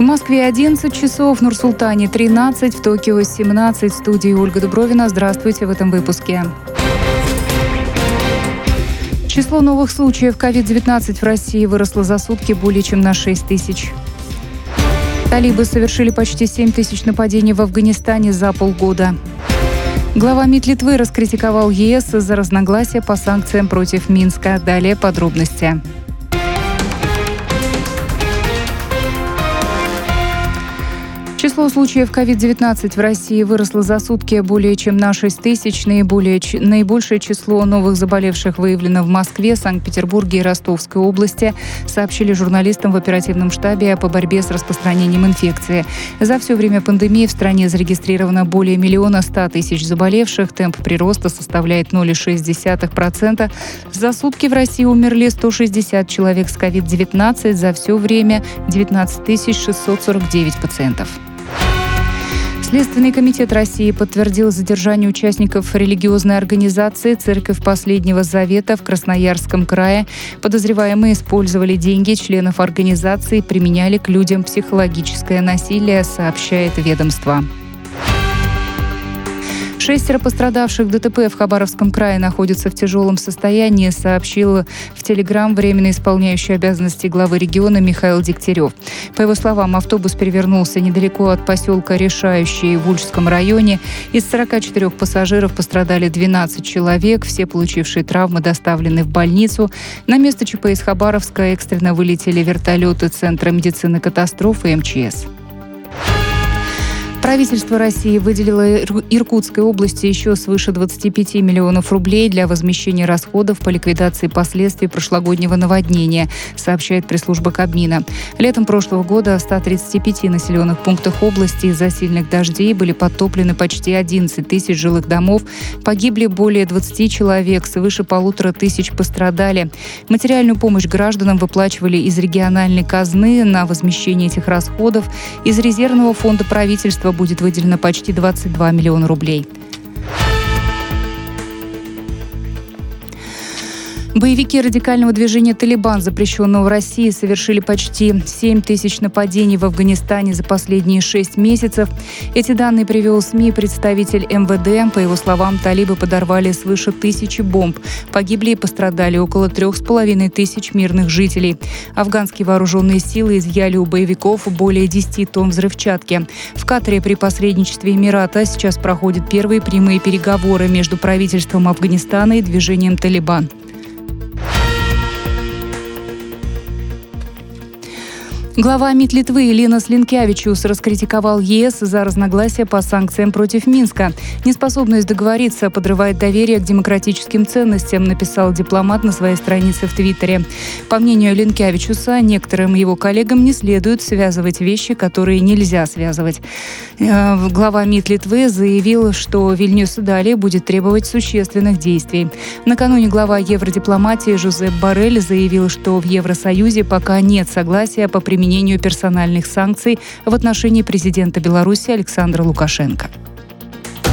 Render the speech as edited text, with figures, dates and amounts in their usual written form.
Москве 11 часов, в Нур-Султане 13, в Токио 17. В студии Ольга Дубровина. Здравствуйте в этом выпуске. Число новых случаев COVID-19 в России выросло за сутки более чем на 6 тысяч. Талибы совершили почти 7 тысяч нападений в Афганистане за полгода. Глава МИД Литвы раскритиковал ЕС из-за разногласия по санкциям против Минска. Далее подробности. Число случаев COVID-19 в России выросло за сутки более чем на 6 тысяч. Наибольшее число новых заболевших выявлено в Москве, Санкт-Петербурге и Ростовской области, сообщили журналистам в оперативном штабе по борьбе с распространением инфекции. За все время пандемии в стране зарегистрировано более 1 100 000 заболевших. Темп прироста составляет 0,6%. За сутки в России умерли 160 человек с COVID-19. За все время 19 649 пациентов. Следственный комитет России подтвердил задержание участников религиозной организации «Церковь Последнего Завета» в Красноярском крае. Подозреваемые использовали деньги членов организации и применяли к людям психологическое насилие, сообщает ведомство. 6 пострадавших в ДТП в Хабаровском крае находятся в тяжелом состоянии, сообщил в Телеграм временно исполняющий обязанности главы региона Михаил Дегтярев. По его словам, автобус перевернулся недалеко от поселка Решающий в Ульчском районе. Из 44 пассажиров пострадали 12 человек. Все получившие травмы доставлены в больницу. На место ЧП из Хабаровска экстренно вылетели вертолеты Центра медицины катастроф и МЧС. Правительство России выделило Иркутской области еще свыше 25 миллионов рублей для возмещения расходов по ликвидации последствий прошлогоднего наводнения, сообщает пресс-служба Кабмина. Летом прошлого года в 135 населенных пунктах области из-за сильных дождей были подтоплены почти 11 тысяч жилых домов, погибли более 20 человек, свыше 1500 пострадали. Материальную помощь гражданам выплачивали из региональной казны. На возмещение этих расходов из резервного фонда правительства будет выделено почти 22 миллиона рублей. Боевики радикального движения «Талибан», запрещенного в России, совершили почти 7 тысяч нападений в Афганистане за последние 6 месяцев. Эти данные привел СМИ представитель МВД. По его словам, талибы подорвали свыше 1000 бомб. Погибли и пострадали около 3500 мирных жителей. Афганские вооруженные силы изъяли у боевиков более 10 тонн взрывчатки. В Катаре при посредничестве Эмирата сейчас проходят первые прямые переговоры между правительством Афганистана и движением «Талибан». Глава МИД Литвы Линас Линкевичус раскритиковал ЕС за разногласия по санкциям против Минска. «Неспособность договориться подрывает доверие к демократическим ценностям», написал дипломат на своей странице в Твиттере. По мнению Линкевичуса, некоторым его коллегам не следует связывать вещи, которые нельзя связывать. Глава МИД Литвы заявил, что Вильнюс далее будет требовать существенных действий. Накануне глава евродипломатии Жозеп Боррель заявил, что в Евросоюзе пока нет согласия по применению персональных санкций в отношении президента Беларуси Александра Лукашенко.